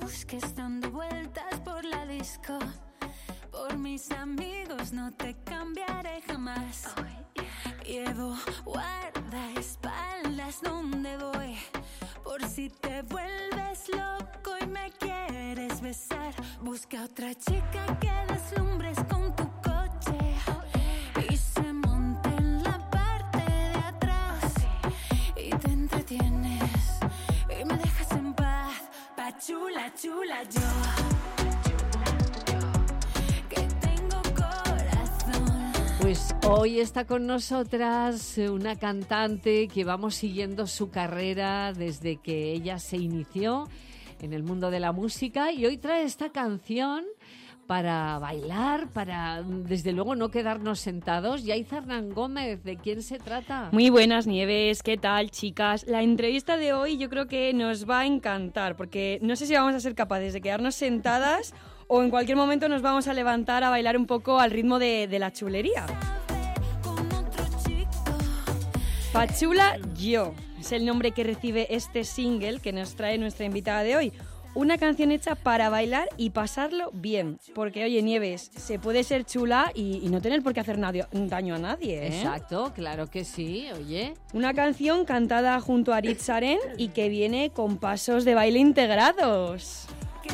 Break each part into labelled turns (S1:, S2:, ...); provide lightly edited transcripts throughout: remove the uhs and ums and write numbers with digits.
S1: busques dando vueltas por la disco. Por mis amigos no te cambiaré jamás. Llevo guardaespaldas donde voy. Por si te vuelves loco y me quieres besar, busca otra chica que deslumbres con tu coche y se monte en la parte de atrás y te entretienes y me dejas en paz. Pa' chula, chula yo.
S2: Pues hoy está con nosotras una cantante que vamos siguiendo su carrera desde que ella se inició en el mundo de la música y hoy trae esta canción para bailar, para desde luego no quedarnos sentados. Yaiza Hernán Gómez, ¿de quién se trata?
S3: Muy buenas, Nieves, ¿qué tal, chicas? La entrevista de hoy yo creo que nos va a encantar porque no sé si vamos a ser capaces de quedarnos sentadas o en cualquier momento nos vamos a levantar a bailar un poco al ritmo de la chulería. Pa' chula yo es el nombre que recibe este single que nos trae nuestra invitada de hoy. Una canción hecha para bailar y pasarlo bien. Porque, oye, Nieves, se puede ser chula y no tener por qué hacer daño a nadie, ¿eh?
S2: Exacto, claro que sí, oye.
S3: Una canción cantada junto a Aritz Aren y que viene con pasos de baile integrados.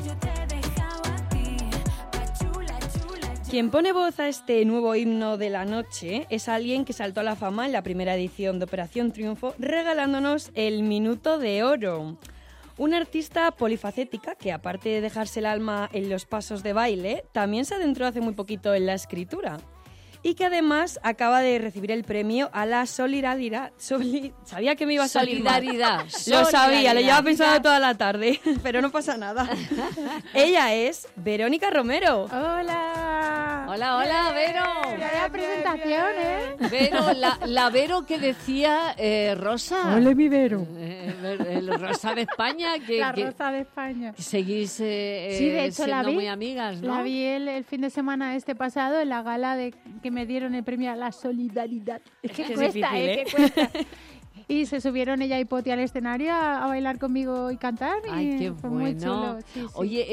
S3: Quien pone voz a este nuevo himno de la noche es alguien que saltó a la fama en la primera edición de Operación Triunfo regalándonos el Minuto de Oro. Una artista polifacética que, aparte de dejarse el alma en los pasos de baile, también se adentró hace muy poquito en la escritura. Y que además acaba de recibir el premio a la solidaridad. Sabía que me iba a salir mal. Lo sabía, lo llevaba pensado toda la tarde, pero no pasa nada. Ella es Verónica Romero.
S4: ¡Hola!
S2: Hola, hola, Vero.
S4: Vaya presentación, ¿eh?
S2: Vero, la Vero que decía Rosa.
S4: ¡Ole, mi Vero!
S2: El Rosa de España.
S4: Rosa de España.
S2: Que seguís
S4: Sí, de hecho,
S2: siendo muy amigas, ¿no?
S4: La vi el fin de semana pasado en la gala que me dieron el premio a la solidaridad. Es que cuesta,
S3: difícil, ¿eh?
S4: que cuesta. Y se subieron ella y Poti al escenario a bailar conmigo y cantar.
S2: Ay, qué
S4: fue
S2: bueno.
S4: muy chulo. Sí, sí.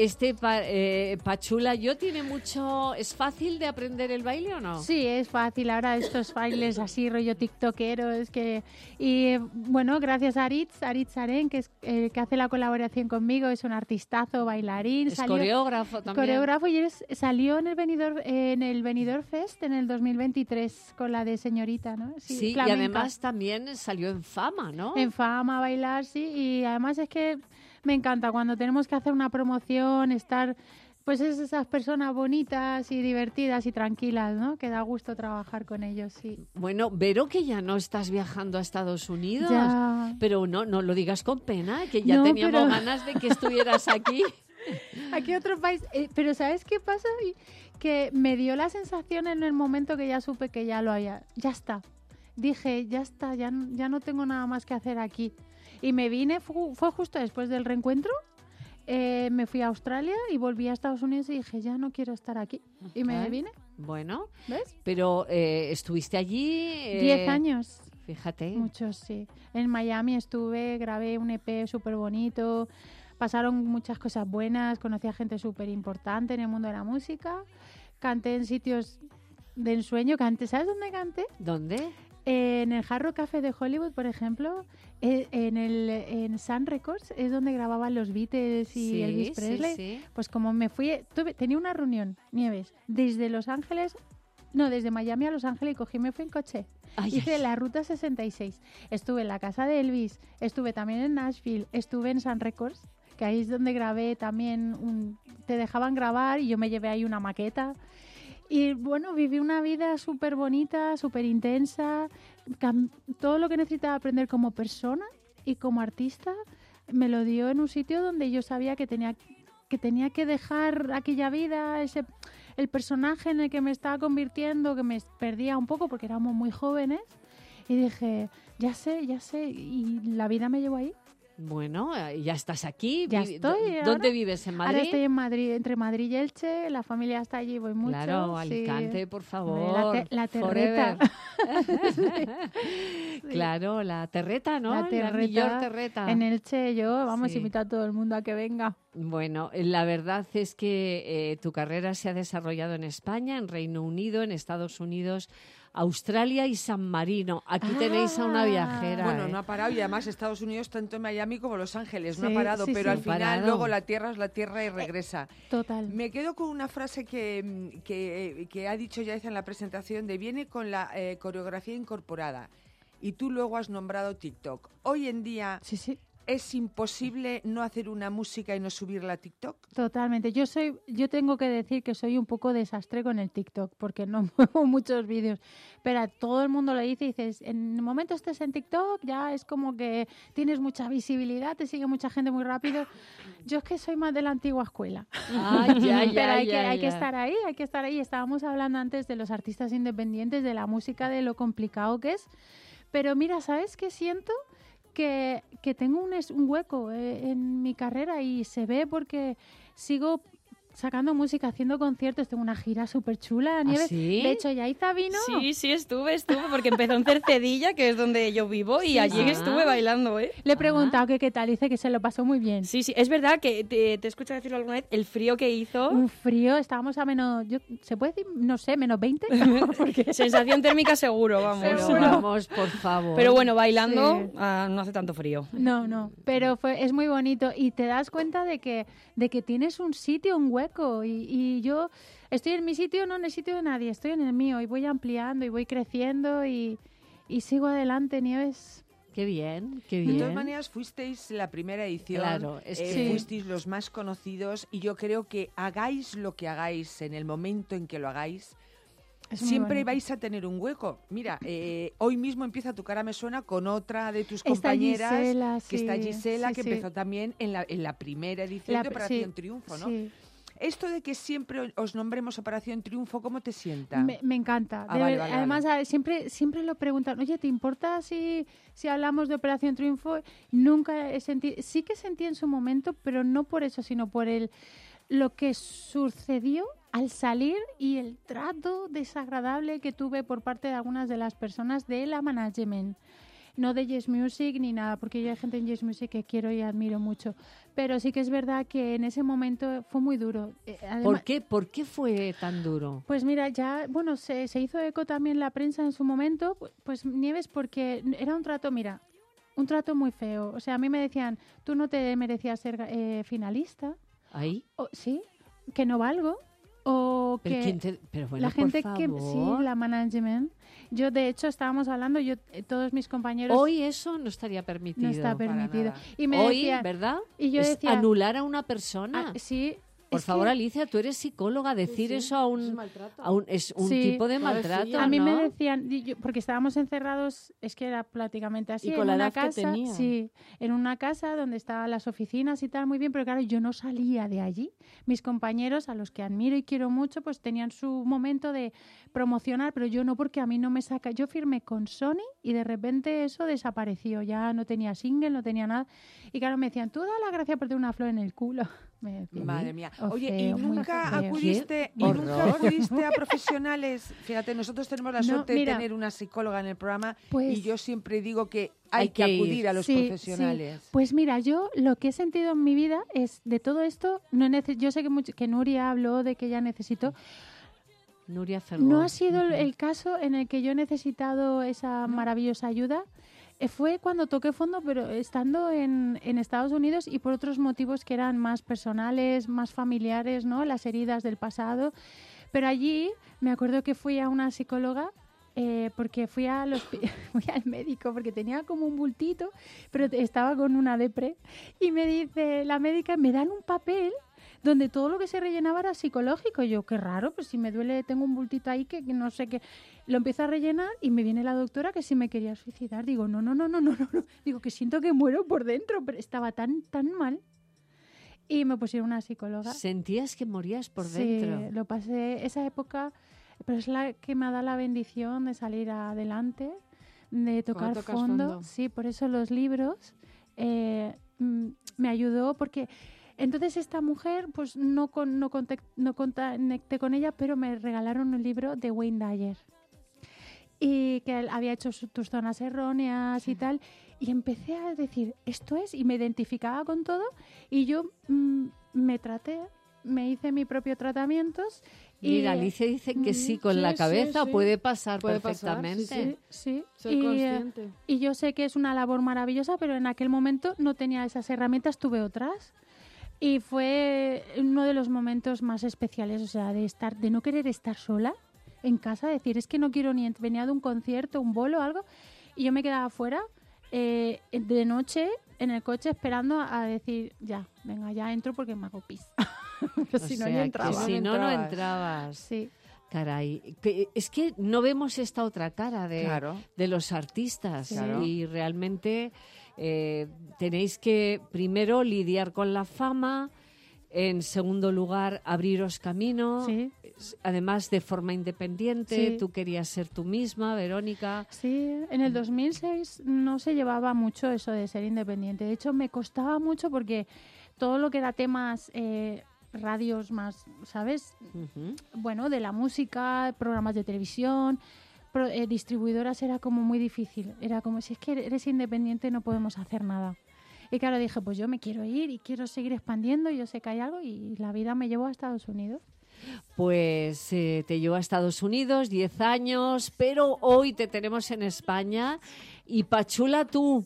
S2: Oye, Pachula, ¿yo tiene mucho... ¿Es fácil de aprender el baile o no?
S4: Sí, es fácil. Ahora estos bailes así, rollo tiktokero, es que... Y bueno, gracias a Aritz Aren, que es que hace la colaboración conmigo, es un artistazo, bailarín.
S2: Es coreógrafo también.
S4: Coreógrafo y salió en el Benidorm Fest en el 2023 con la de Señorita, ¿no?
S2: Sí, y además también salió en Fama, ¿no?
S4: En Fama, bailar, sí. Y además es que me encanta cuando tenemos que hacer una promoción, estar... Pues es esas personas bonitas y divertidas y tranquilas, ¿no? Que da gusto trabajar con ellos, sí.
S2: Bueno, Vero, que ya no estás viajando a Estados Unidos.
S4: Ya.
S2: Pero no lo digas con pena, que ya
S4: No,
S2: teníamos ganas de que estuvieras aquí.
S4: Aquí otro país. Pero ¿sabes qué pasa? Que me dio la sensación en el momento que ya supe que ya está. Dije, ya está, ya no tengo nada más que hacer aquí. Y me vine, fue justo después del reencuentro. Me fui a Australia y volví a Estados Unidos y dije, ya no quiero estar aquí. Y me vine.
S2: Bueno,
S4: ¿ves?
S2: Pero estuviste allí...
S4: 10 años.
S2: Fíjate.
S4: Muchos, sí. En Miami estuve, grabé un EP súper bonito, pasaron muchas cosas buenas, conocí a gente súper importante en el mundo de la música, canté en sitios de ensueño, ¿sabes dónde canté?
S2: ¿Dónde?
S4: En el Hard Rock Café de Hollywood, por ejemplo, en Sun Records, es donde grababan los Beatles y Elvis Presley.
S2: Sí.
S4: Pues como me fui, tenía una reunión, Nieves, desde Miami a Los Ángeles y me fui en coche. Hice la ruta 66. Estuve en la casa de Elvis, estuve también en Nashville, estuve en Sun Records, que ahí es donde grabé también, te dejaban grabar y yo me llevé ahí una maqueta. Y bueno, viví una vida súper bonita, súper intensa. Todo lo que necesitaba aprender como persona y como artista me lo dio en un sitio donde yo sabía que tenía que dejar aquella vida, el personaje en el que me estaba convirtiendo, que me perdía un poco porque éramos muy jóvenes. Y dije, ya sé, y la vida me llevó ahí.
S2: Bueno, ya estás aquí.
S4: Ya estoy.
S2: ¿Dónde vives? ¿En Madrid?
S4: Ahora estoy en Madrid, entre Madrid y Elche. La familia está allí, voy mucho.
S2: Claro,
S4: sí.
S2: Alicante, por favor.
S4: La terreta.
S2: Sí. Claro, la terreta, ¿no?
S4: La terreta.
S2: Millor terreta.
S4: En Elche yo, vamos,
S2: Sí.
S4: invito a todo el mundo a que venga.
S2: Bueno, la verdad es que tu carrera se ha desarrollado en España, en Reino Unido, en Estados Unidos, Australia y San Marino. Aquí tenéis a una viajera.
S5: Bueno, no ha parado y además Estados Unidos, tanto en Miami como Los Ángeles, no
S4: Sí,
S5: ha parado,
S4: sí,
S5: pero
S4: sí.
S5: al final
S2: Parado.
S5: luego la tierra es la tierra y regresa.
S4: Total.
S5: Me quedo con una frase que ha dicho Yaiza en la presentación de viene con la coreografía incorporada y tú luego has nombrado TikTok. Hoy en día
S4: Sí, sí.
S5: es imposible no hacer una música y no subirla a TikTok.
S4: Totalmente. Yo tengo que decir que soy un poco desastre con el TikTok porque no muevo muchos vídeos. Pero a todo el mundo le dices, en el momento estés en TikTok ya es como que tienes mucha visibilidad, te sigue mucha gente muy rápido. Yo es que soy más de la antigua escuela. Pero hay que estar ahí, hay que estar ahí. Estábamos hablando antes de los artistas independientes, de la música, de lo complicado que es. Pero mira, ¿sabes qué siento? Que tengo un hueco en mi carrera y se ve porque sigo sacando música, haciendo conciertos. Tengo una gira súper chula, Nieves.
S2: ¿Sí?
S4: De hecho, Yaiza vino.
S3: Sí, estuve, porque empezó en Cercedilla, que es donde yo vivo, y allí
S2: Ah.
S3: estuve bailando, ¿eh?
S4: Le he preguntado que qué tal, dice que se lo pasó muy bien.
S3: Sí, es verdad que te he escuchado decirlo alguna vez, el frío que hizo,
S4: Un frío, estábamos a menos, ¿se puede decir? No sé, menos 20. Porque
S3: sensación térmica seguro, vamos.
S2: Pero vamos, por favor.
S3: Pero bueno, bailando
S4: Sí.
S3: no hace tanto frío.
S4: No, pero es muy bonito y te das cuenta de que tienes un sitio, un hueco y yo estoy en mi sitio, no en el sitio de nadie, estoy en el mío y voy ampliando y voy creciendo y sigo adelante, Nieves.
S2: Qué bien, qué
S5: De
S2: bien.
S5: todas maneras, fuisteis la primera edición,
S2: Claro, es que-
S4: Sí.
S5: fuisteis los más conocidos y yo creo que hagáis lo que hagáis en el momento en que lo hagáis,
S4: Es muy
S5: siempre
S4: bonito.
S5: vais a tener un hueco. Mira, hoy mismo empieza Tu cara me suena con otra de tus
S4: Está
S5: compañeras,
S4: Gisela,
S5: que está
S4: sí,
S5: Gisela,
S4: sí,
S5: que
S4: sí.
S5: empezó también en la primera edición de Operación
S4: sí,
S5: Triunfo, ¿no?
S4: Sí.
S5: Esto de que siempre os nombremos Operación Triunfo, ¿cómo te sienta?
S4: Me encanta.
S5: Ah, vale, vale,
S4: Además, siempre lo preguntan, oye, ¿te importa si hablamos de Operación Triunfo? Nunca he sentido, sí que sentí en su momento, pero no por eso, sino por lo que sucedió al salir y el trato desagradable que tuve por parte de algunas de las personas de la management. No de Yes Music ni nada, porque yo hay gente en Yes Music que quiero y admiro mucho. Pero sí que es verdad que en ese momento fue muy duro.
S2: ¿Por qué? ¿Por qué fue tan duro?
S4: Pues mira, se hizo eco también la prensa en su momento, pues Nieves, porque era un trato muy feo. O sea, a mí me decían, tú no te merecías ser finalista.
S2: ¿Ahí?
S4: Sí, que no valgo. O
S2: Pero,
S4: que
S2: pero bueno,
S4: la gente
S2: por
S4: que
S2: favor.
S4: sí, la management. Yo de hecho estábamos hablando, todos mis compañeros
S2: Hoy eso no estaría permitido.
S4: no está
S5: para
S4: permitido.
S5: nada.
S4: Y me
S2: Hoy,
S4: decían,
S2: ¿verdad?
S4: y yo
S2: Es
S4: decía,
S2: anular a una persona.
S4: sí,
S2: Por
S4: es
S2: favor,
S4: que
S2: Alicia, tú eres psicóloga. Decir eso a un es un
S4: Sí.
S2: tipo de maltrato,
S4: a mí me
S2: ¿no?
S4: decían, porque estábamos encerrados, es que era prácticamente así,
S6: Y
S4: en
S6: con la
S4: una
S6: edad que
S4: casa,
S6: tenía.
S4: sí, en una casa donde estaban las oficinas y tal, muy bien, pero claro, yo no salía de allí. Mis compañeros, a los que admiro y quiero mucho, pues tenían su momento de promocionar, pero yo no, porque a mí no me saca. Yo firmé con Sony y de repente eso desapareció, ya no tenía single, no tenía nada. Y claro, me decían, tú da la gracia por tener una flor en el culo. Me decían.
S5: Madre mía.
S4: Oh,
S5: Oye,
S4: feo,
S5: ¿y
S4: muy
S5: nunca
S4: feo.
S5: acudiste,
S2: ¡Qué horror!
S5: a profesionales? Fíjate, nosotros tenemos la
S4: No,
S5: suerte
S4: mira,
S5: de tener una psicóloga en el programa
S4: pues-
S5: y yo siempre digo que hay
S2: Hay
S5: que
S2: que ir.
S5: acudir a los
S4: Sí,
S5: profesionales.
S4: sí. Pues mira, yo lo que he sentido en mi vida es de todo esto, yo sé que Nuria habló de que ella necesitó,
S2: Nuria Fergón.
S4: no ha sido el caso en el que yo he necesitado esa maravillosa ayuda. Fue cuando toqué fondo, pero estando en Estados Unidos y por otros motivos que eran más personales, más familiares, ¿no? Las heridas del pasado. Pero allí me acuerdo que fui a una psicóloga porque fui al médico porque tenía como un bultito, pero estaba con una depre. Y me dice la médica, me dan un papel donde todo lo que se rellenaba era psicológico. Y yo, qué raro, pues si me duele, tengo un bultito ahí que no sé qué. Lo empiezo a rellenar y me viene la doctora que si me quería suicidar. Digo, no. Digo, que siento que muero por dentro, pero estaba tan mal. Y me pusieron una psicóloga.
S2: Sentías que morías por
S4: Sí,
S2: dentro.
S4: lo pasé esa época, pero es la que me ha dado la bendición de salir adelante, de tocar
S6: tocas
S4: fondo.
S6: fondo.
S4: Sí, por eso los libros me ayudó porque entonces esta mujer, pues no conecté con ella, pero me regalaron un libro de Wayne Dyer y que había hecho tus zonas erróneas y tal, y empecé a decir, esto es, y me identificaba con todo, y yo me traté, me hice mi propio tratamientos.
S2: Mira, Alicia dice que sí, con la cabeza puede pasar perfectamente.
S3: Sí. Soy consciente.
S4: Y yo sé que es una labor maravillosa, pero en aquel momento no tenía esas herramientas, tuve otras. Y fue uno de los momentos más especiales, o sea, de no querer estar sola en casa, decir, es que no quiero ni venía de un concierto, un bolo, algo, y yo me quedaba afuera de noche en el coche esperando a decir, ya, venga, ya entro porque me hago pis.
S2: Si no entrabas.
S4: Sí.
S2: Caray, es que no vemos esta otra cara de los artistas, y realmente tenéis que primero lidiar con la fama, en segundo lugar abriros camino, además de forma independiente. Tú querías ser tú misma, Verónica.
S4: Sí, en el 2006 no se llevaba mucho eso de ser independiente, de hecho me costaba mucho porque todo lo que era temas radios más, ¿sabes? Bueno, de la música, programas de televisión, distribuidoras, era como muy difícil. Era como, si es que eres independiente no podemos hacer nada. Y claro, dije, pues yo me quiero ir y quiero seguir expandiendo, y yo sé que hay algo, y la vida me llevó a Estados Unidos.
S2: Pues te llevó a Estados Unidos, 10 años, pero hoy te tenemos en España y pachula tú.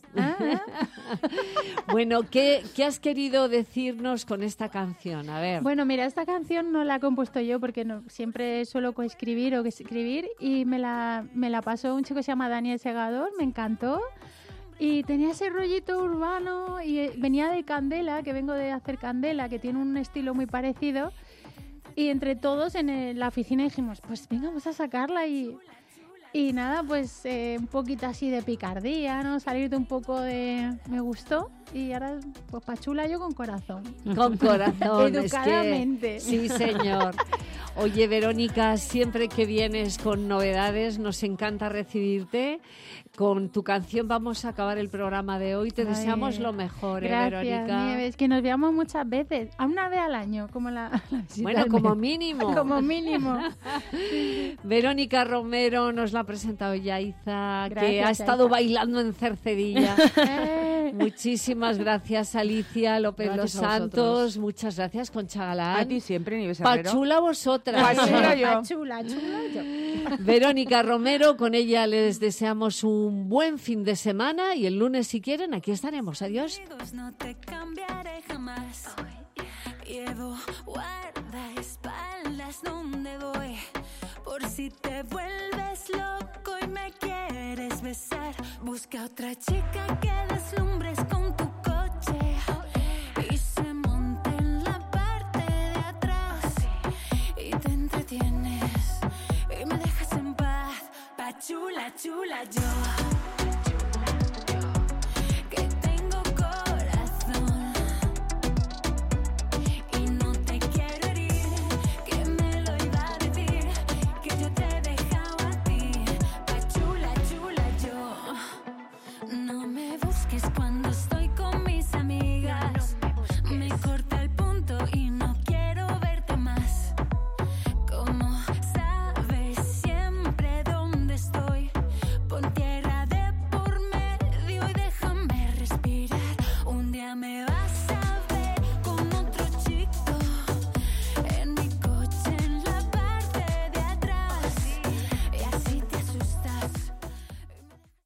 S2: Bueno, ¿qué has querido decirnos con esta canción? A ver.
S4: Bueno, mira, esta canción no la he compuesto yo porque siempre suelo coescribir o escribir, y me la pasó un chico que se llama Daniel Segador, me encantó. Y tenía ese rollito urbano y venía de Candela, que vengo de hacer Candela, que tiene un estilo muy parecido. Y entre todos en la oficina dijimos, pues venga, vamos a sacarla. Y nada, pues un poquito así de picardía, ¿no? Salir de un poco de... Me gustó. Y ahora, pues pachula yo con corazón.
S2: Con corazón.
S4: Educadamente.
S2: Sí, señor. Oye, Verónica, siempre que vienes con novedades, nos encanta recibirte. Con tu canción vamos a acabar el programa de hoy. Te deseamos lo mejor,
S4: gracias,
S2: Verónica.
S4: Nieves, que nos veamos muchas veces, a una vez al año, como la visita.
S2: Bueno, como mínimo.
S4: Como mínimo.
S2: Verónica Romero nos la ha presentado Yaiza,
S4: Gracias,
S2: que ha estado
S4: Yaiza.
S2: bailando en Cercedilla. Muchísimas gracias, Alicia López
S3: Gracias
S2: Los
S3: a
S2: Santos.
S3: vosotros.
S2: Muchas gracias, Concha Galán.
S5: A ti siempre, Nieves Herrero.
S2: Pachula vosotras.
S5: Pachula yo.
S4: Chula yo.
S2: Verónica Romero, con ella les deseamos un buen fin de semana, y el lunes, si quieren, aquí estaremos. Adiós.
S1: No te cambiaré jamás. Llevo guardaespaldas donde voy, por si te vuelves loco y me quieres besar. Busca otra chica que deslumbres con tu coche y se monte en la parte de atrás y te entretienes y me dejas en paz. Pachula, chula yo.